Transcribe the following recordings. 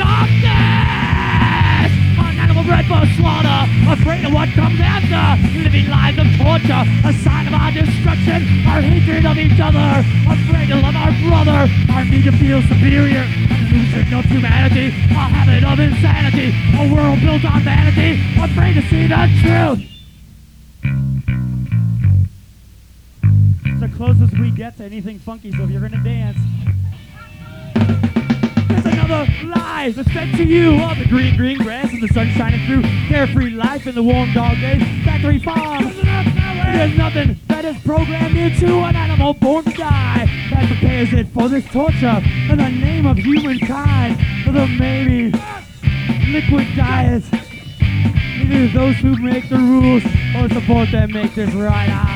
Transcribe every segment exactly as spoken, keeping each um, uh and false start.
darkness. An animal bred for slaughter, afraid of what comes after. Living lives of torture, a sign of our destruction. Our hatred of each other, afraid to love our brother. Our need to feel superior, an illusion of humanity. A habit of insanity, a world built on vanity. Afraid to see the truth. It's the closest we get to anything funky, so if you're gonna dance. There's another lie that's fed to you of the green, green grass and the sun shining through. Carefree life in the warm dog days. Factory farm. There's nothing that is programmed into an animal born to die that prepares it for this torture in the name of humankind. For the maybe liquid diet. It is those who make the rules or support them make this right. Ah.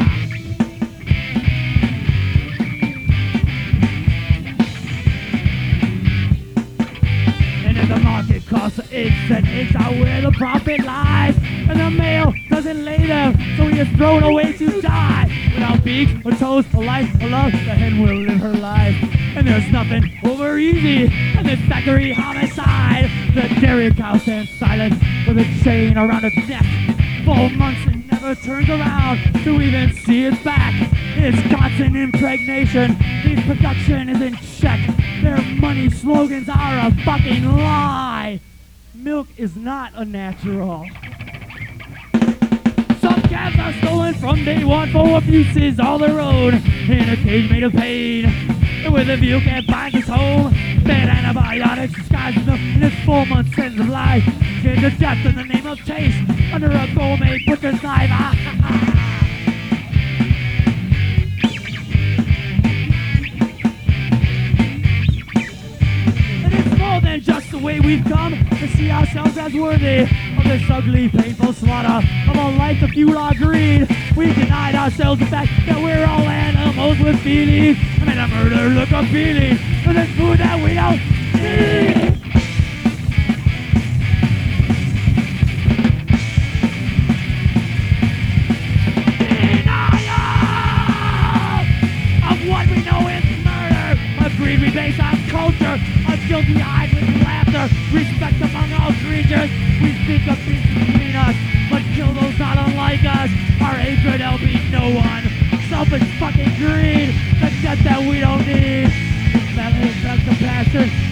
The market costs eggs, and eggs are where the profit lies. And the male doesn't lay them, so he is thrown away to die. Without beaks or toes, or life or love, the hen will live her life. And there's nothing over easy in this factory homicide. The dairy cow stands silent with a chain around its neck. For months and never turns around to even see its back. It's constant impregnation, beef production is in check. Their money slogans are a fucking lie. Milk is not a natural. Some calves are stolen from day one for abuses all their own. In a cage made of pain, and with a view can't find its home. Bad antibiotics disguised them in its four month sentence of life. Scared to death in the name of taste, under a gourmet butcher's knife. Ah, ha, ha. Than just the way we've come to see ourselves as worthy of this ugly, painful slaughter of a life to fuel our greed. We've denied ourselves the fact that we're all animals with feelings, and a murder look appealing for this food that we don't need. Denial of what we know is murder. Of greed we base our culture. Guilty eyes with laughter, respect among all creatures. We speak of peace between us, but kill those not unlike us. Our hatred will be no one. Selfish fucking greed, the death that we don't need. That is compassion.